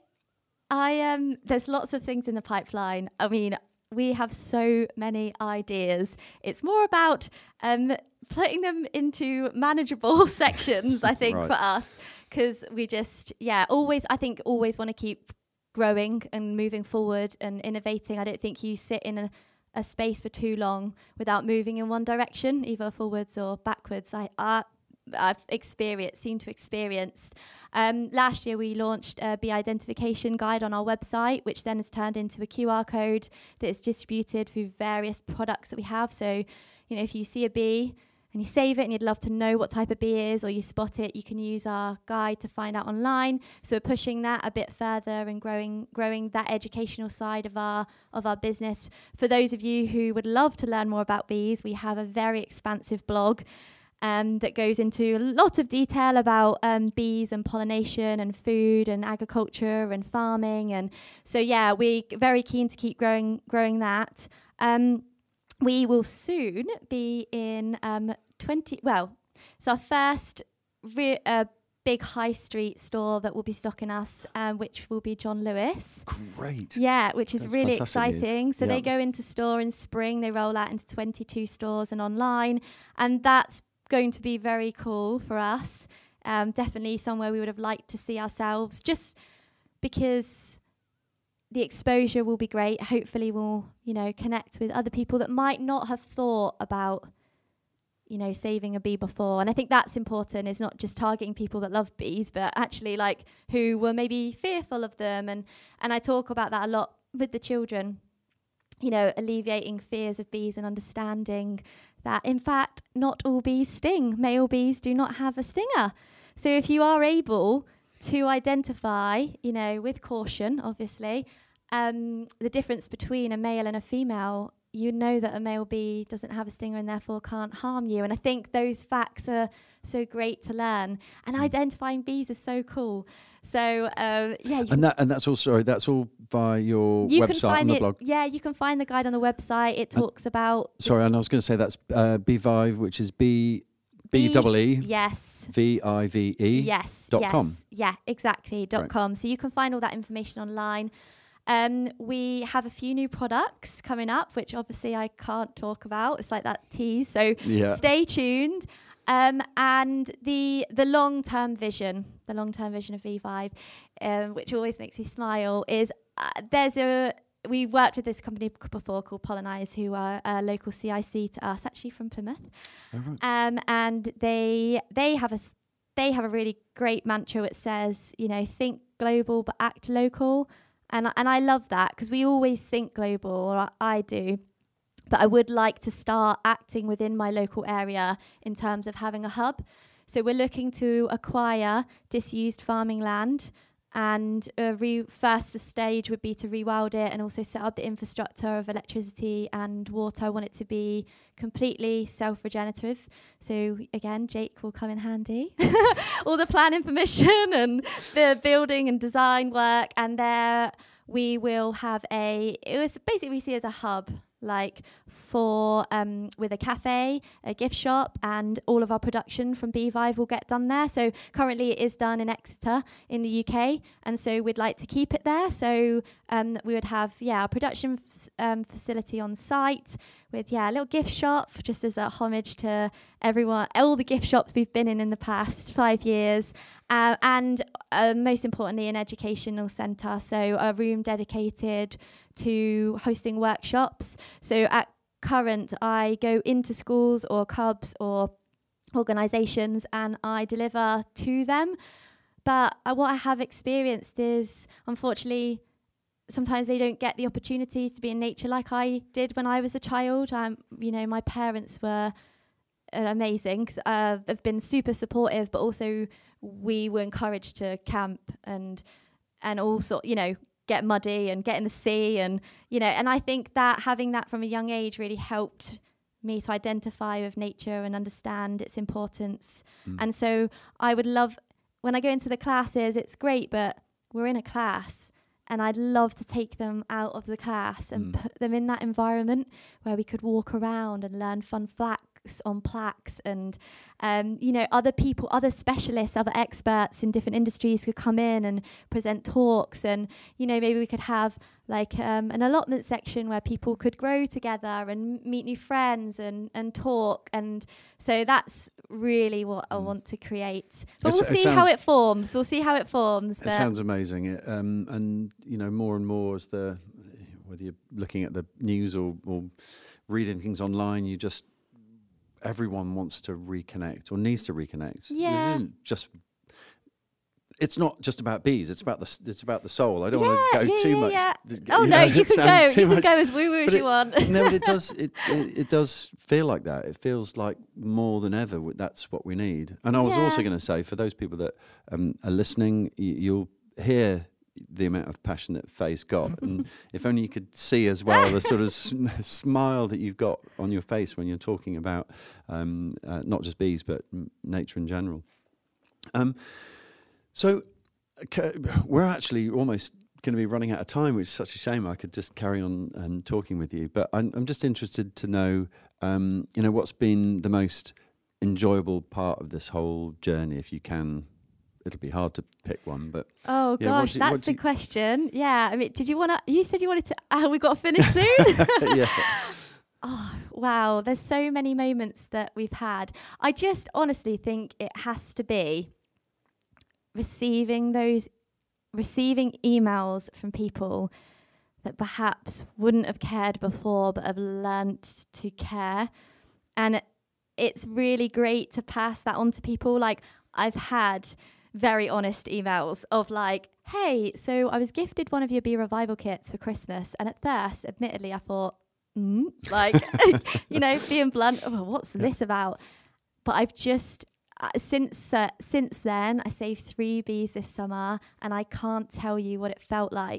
I um. There's lots of things in the pipeline. I mean, we have so many ideas. It's more about um putting them into manageable sections, I think, Right. for us, because we just yeah always I think always want to keep growing and moving forward and innovating. I don't think you sit in a, a space for too long without moving in one direction, either forwards or backwards. I, I I've experienced, seem to experience. Um, last year we launched a bee identification guide on our website, which then has turned into a Q R code that is distributed through various products that we have. So, you know, if you see a bee and you save it and you'd love to know what type of bee it is, or you spot it, you can use our guide to find out online. So we're pushing that a bit further and growing growing that educational side of our of our business. For those of you who would love to learn more about bees, we have a very expansive blog um, that goes into a lot of detail about um, bees and pollination and food and agriculture and farming. And so, yeah, we're very keen to keep growing growing that. Um, we will soon be in um, twenty, well, it's our first re- uh, big high street store that will be stocking us, um, which will be John Lewis. great. Yeah, which is That's really fantastic news. exciting. So Yeah. they go into store in spring, they roll out into twenty-two stores and online, and that's going to be very cool for us. Um, definitely somewhere we would have liked to see ourselves, just because the exposure will be great. Hopefully we'll, you know, connect with other people that might not have thought about, you know, saving a bee before. And I think that's important, is not just targeting people that love bees, but actually like who were maybe fearful of them. And, and I talk about that a lot with the children, you know, alleviating fears of bees and understanding that, in fact, not all bees sting. Male bees do not have a stinger. So if you are able to identify, you know, with caution, obviously, um, the difference between a male and a female you know that a male bee doesn't have a stinger and therefore can't harm you. And I think those facts are so great to learn. And mm. identifying bees is so cool. So um, yeah, and that and that's all. Sorry, that's all via your you website can find and the it, blog. Yeah, you can find the guide on the website. It talks uh, about. Sorry, and I was going to say that's uh, Beevive, which is B B double E. Yes. V I V E. Yes. Dot yes. com. Yeah, exactly. Dot right. com. So you can find all that information online. Um, we have a few new products coming up, which obviously I can't talk about. It's like that tease. So yeah. stay tuned. Um, and the the long-term vision, the long-term vision of Beevive, um, which always makes me smile, is uh, there's a, we worked with this company before called Pollinize, who are a local C I C to us, actually from Plymouth. Oh, right. Um, and they they have a they have a really great mantra which says, you know, think global but act local. And and I love that because we always think global, or I, I do. But I would like to start acting within my local area in terms of having a hub. So we're looking to acquire disused farming land, and uh, re- first the stage would be to rewild it and also set up the infrastructure of electricity and water. I want it to be completely self-regenerative. So again, Jake will come in handy. All the planning permission and the building and design work, and there we will have a, it was basically we see as a hub, like for um with a cafe, a gift shop, and all of our production from Beevive will get done there. So currently it is done in Exeter in the U K, and so we'd like to keep it there. So um we would have yeah our production f- um, facility on site with yeah a little gift shop, just as a homage to everyone, all the gift shops we've been in in the past five years. Uh, and uh, most importantly, an educational centre, so a room dedicated to hosting workshops. So at current, I go into schools or clubs or organisations and I deliver to them. But uh, what I have experienced is, unfortunately, sometimes they don't get the opportunity to be in nature like I did when I was a child. Um, you know, my parents were uh, amazing. Uh, they've been super supportive, but also we were encouraged to camp and and also, you know, get muddy and get in the sea, and you know, and I think that having that from a young age really helped me to identify with nature and understand its importance. Mm. And so I would love, when I go into the classes, it's great, but we're in a class, and I'd love to take them out of the class and mm. put them in that environment where we could walk around and learn fun facts on plaques, and um, you know, other people, other specialists, other experts in different industries could come in and present talks, and you know, maybe we could have like um, an allotment section where people could grow together and meet new friends and and talk. And so that's really what mm. I want to create. But it's, we'll see how it forms. We'll see how it forms. It sounds amazing, it, um, and you know, more and more as the whether you're looking at the news or, or reading things online, you just everyone wants to reconnect or needs to reconnect. Yeah. This isn't just. It's not just about bees. It's about the. It's about the soul. I don't yeah, want to go yeah, too yeah, much. Yeah. You oh know, no, you can go. You can much. go as woo woo as it, you want. No, but it does. It, it it does feel like that. It feels like more than ever. That's what we need. And I was yeah. also going to say, for those people that um, are listening, you, you'll hear the amount of passion that Faye's got, and if only you could see as well the sort of sm- smile that you've got on your face when you're talking about um, uh, not just bees but m- nature in general. Um, so c- we're actually almost going to be running out of time, which is such a shame. I could just carry on um, talking with you, but I'm, I'm just interested to know, um, you know, what's been the most enjoyable part of this whole journey, if you can. It'll be hard to pick one, but oh yeah, gosh, you, that's the you... question. Yeah, I mean, did you want to? You said you wanted to. Uh, we got to finish soon. yeah. Oh wow, there's so many moments that we've had. I just honestly think it has to be receiving those, receiving emails from people that perhaps wouldn't have cared before, but have learnt to care, and it's really great to pass that on to people. Like I've had very honest emails of like, hey, so I was gifted one of your bee revival kits for Christmas, and at first, admittedly, I thought, mm, like, you know, being blunt, oh, what's yeah. this about? But I've just, uh, since uh, since then, I saved three bees this summer, and I can't tell you what it felt like.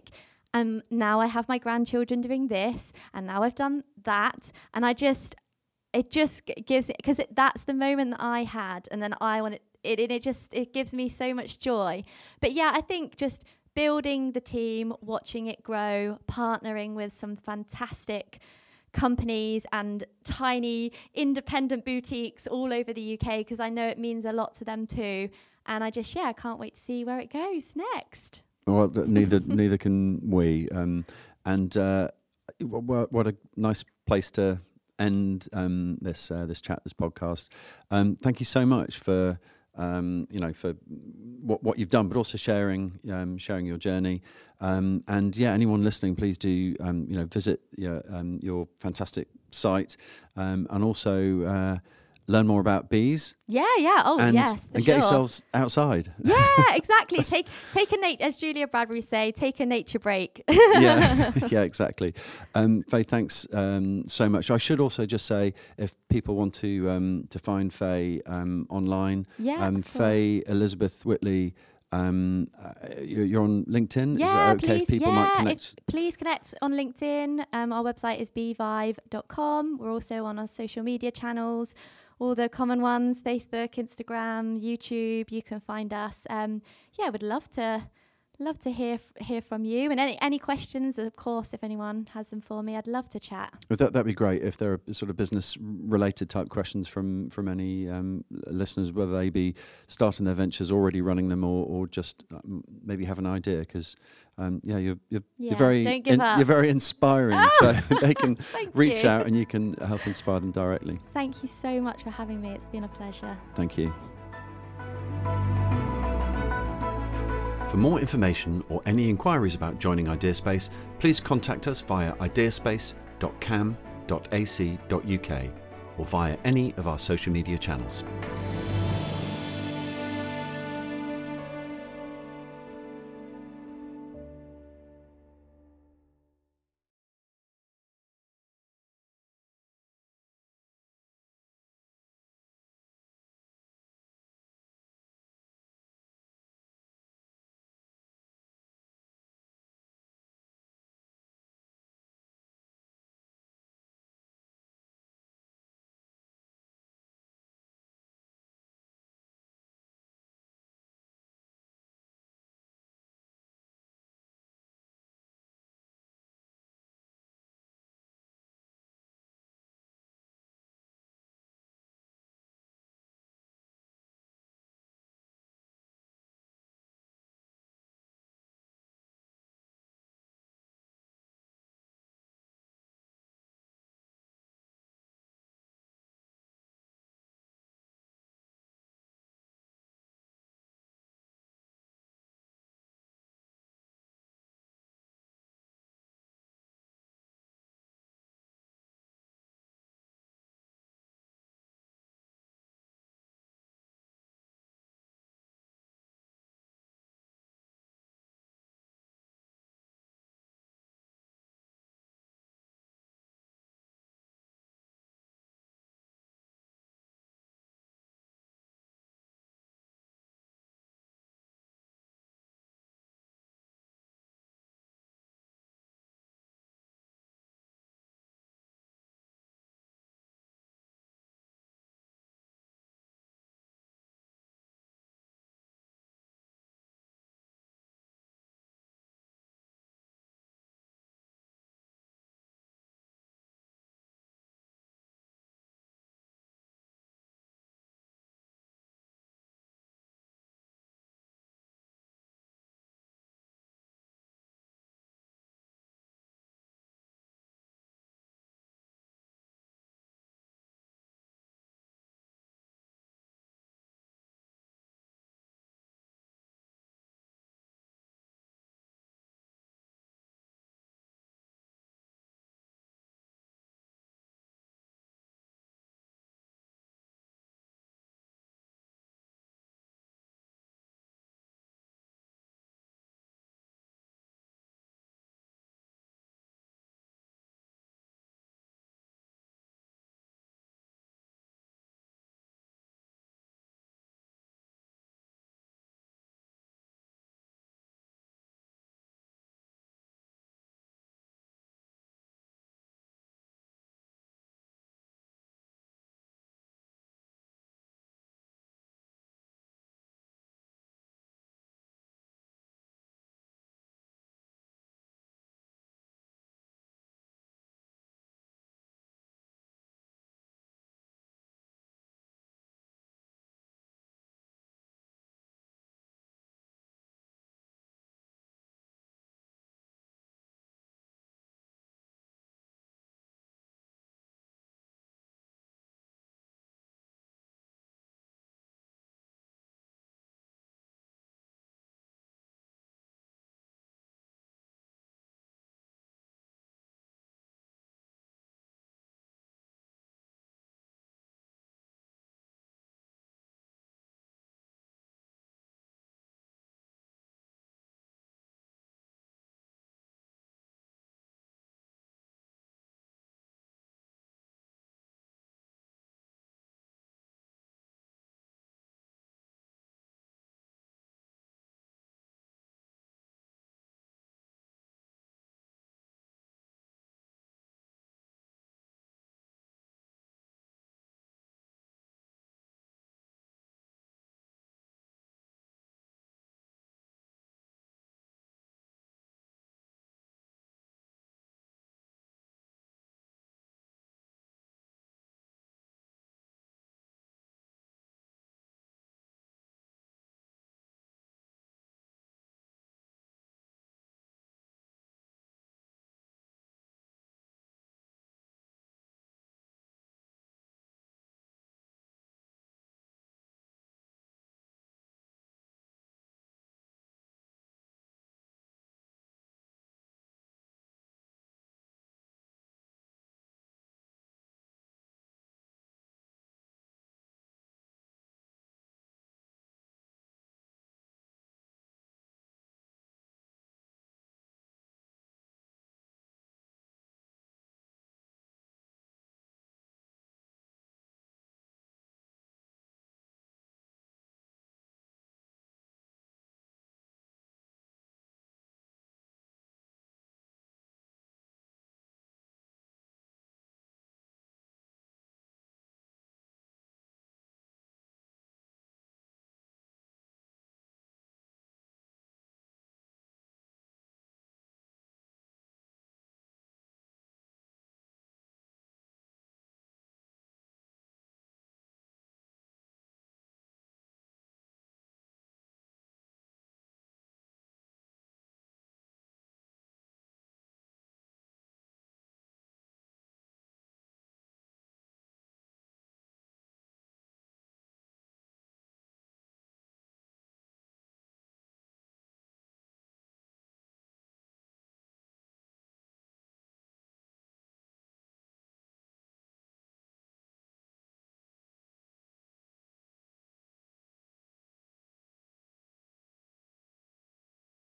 Um, now I have my grandchildren doing this, and now I've done that, and I just, it just gives, because that's the moment that I had, and then I want it, it, it just, it gives me so much joy. But yeah, I think just building the team, watching it grow, partnering with some fantastic companies and tiny independent boutiques all over the U K, because I know it means a lot to them too. And I just, yeah, I can't wait to see where it goes next. Well, neither neither can we. Um, and uh, what, what a nice place to end um, this uh, this chat, this podcast. Um, thank you so much for um, you know for what what you've done, but also sharing um, sharing your journey. Um, and yeah, anyone listening, please do um, you know visit your um, your fantastic site, um, and also uh, learn more about bees. Yeah, yeah. Oh, and, yes, for and sure. get yourselves outside. Yeah, exactly. take take a nat- as Julia Bradbury say, take a nature break. yeah, yeah, exactly. Um, Faye, thanks um, so much. I should also just say, if people want to um, to find Faye um, online, yeah, um, Faye Elizabeth Whitley. Um, uh, you're, you're on LinkedIn. Yeah, Is that okay please, if people yeah, might connect? If, please connect on LinkedIn. Um, our website is b vive dot com. We're also on our social media channels, all the common ones: Facebook, Instagram, YouTube. You can find us. Um, yeah, would love to love to hear f- hear from you. And any any questions, of course, if anyone has them for me, I'd love to chat. Well, that that'd be great if there are sort of business related type questions from from any um, listeners, whether they be starting their ventures, already running them, or or just um, maybe have an idea. Because um, yeah, you're you're, Yeah, you're very don't give in, up. you're very inspiring. So they can reach you. out and you can help inspire them directly. Thank you so much for having me. It's been a pleasure. Thank you. For more information or any inquiries about joining Ideaspace, please contact us via ideaspace dot cam dot a c dot u k or via any of our social media channels.